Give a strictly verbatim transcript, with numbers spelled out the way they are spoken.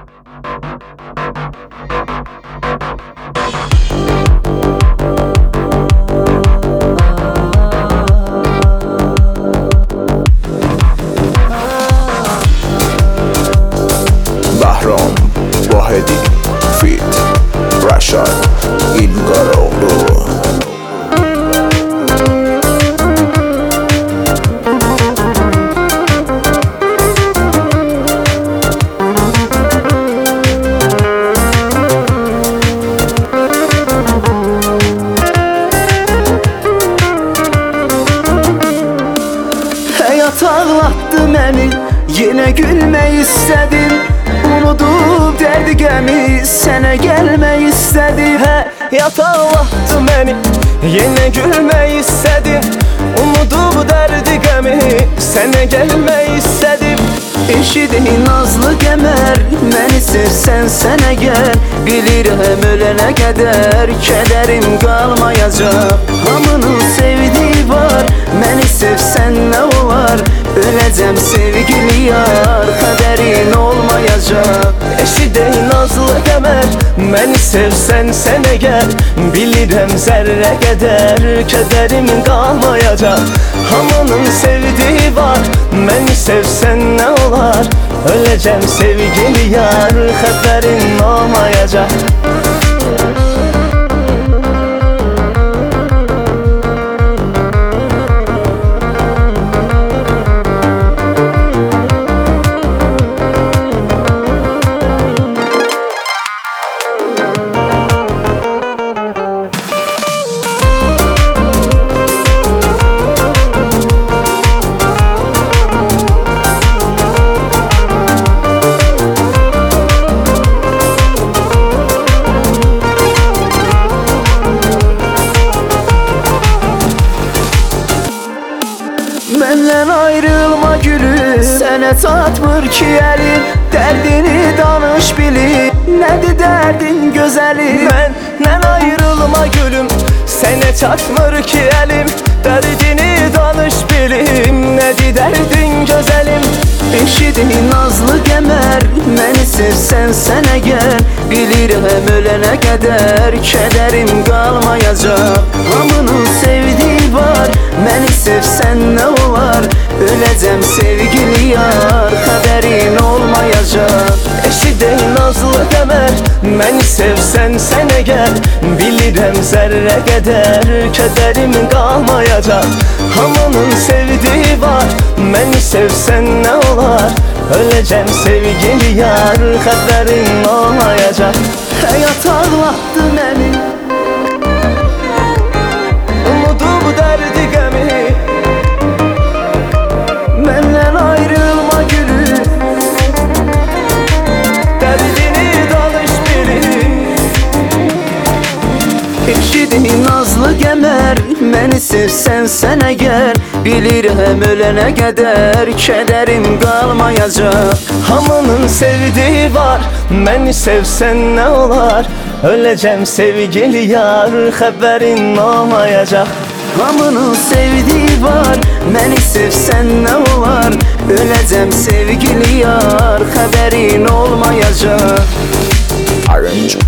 Bahram Vahedi Fit Rashad İlgaroğlu. Hayat ağlattı məni, yine gülmək istədim. Unudub dərdi qəmi, sənə gəlmək istədim. Hayat ağlattı məni, yine gülmək istədim. Unudub dərdi qəmi, sənə gəlmək istədim. Eşidin nazlı qəmər, məni sevsən sənə gəl. Bilirəm ölənə qədər kədərim qalmayacaq. Hamının sevdiyi var, məni sevsən nə olar? Öləcəm sevgili yar, qədərin olmayacaq. Eşidin nazlı qəmər, məni sevsən sənə gəl. Bilirəm zərrə qədər kədərim qalmayacaq. Hamının sevdiyi var, məni sevsən nə olar? Öləcəm sevgili yar, xəbərin olmayacaq. Məndən ayrılma gülüm, sənə çatmır ki əlim. Dərdini danış bilim, nədir dərdin gözəlim? Məndən ayrılma gülüm, sənə çatmır ki əlim. Dərdini danış bilim, nədir dərdin gözəlim? Eşidin nazlı qəmər, məni sevsən sənə gəl. Bilirəm ölənə qədər kədərim qalmayacaq. Hamının sevdiyi var, məni sevsən nə olar? Öləcəm sevgili yar, qədərin olmayacaq. Eşidin nazlı qəmər, məni sevsən sənə gəl. Bilirəm zərrə qədər kədərim qalmayacaq. Hamının sevdiyi var, məni sevsən nə olar? Öləcəm sevgili yar, xəbərin olmayacaq. Həyat ağlatdı məni, unudub dərdi qəmi. məndən ayrılma gülüm, Dərdini danış bilim. eşidin nazlı qəmər, məni sevsən sənə gəl. Bilirəm ölənə qədər kədərim qalmayacaq. Hamının sevdiyi var, məni sevsən nə olar? Öləcəm sevgili yar, xəbərin olmayacaq. Hamının sevdiyi var, məni sevsən nə olar? Öləcəm sevgili yar, xəbərin olmayacaq. Arrange